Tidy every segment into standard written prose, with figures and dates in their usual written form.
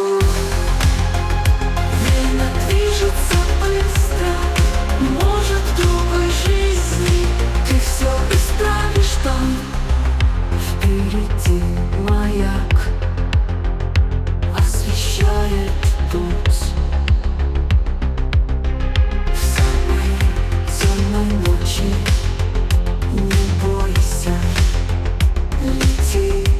концу. Время движется быстро, может, в другой жизни ты все исправишь там. Впереди маяк освещает путь. В самой темной ночи не бойся, лети.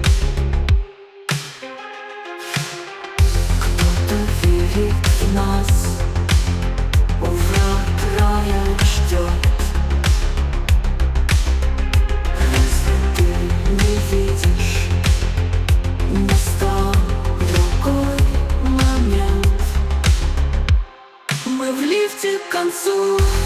Кто-то верит в нас, у врат рая ждет. Разве ты не видишь, настал другой момент. Мы в лифте к концу.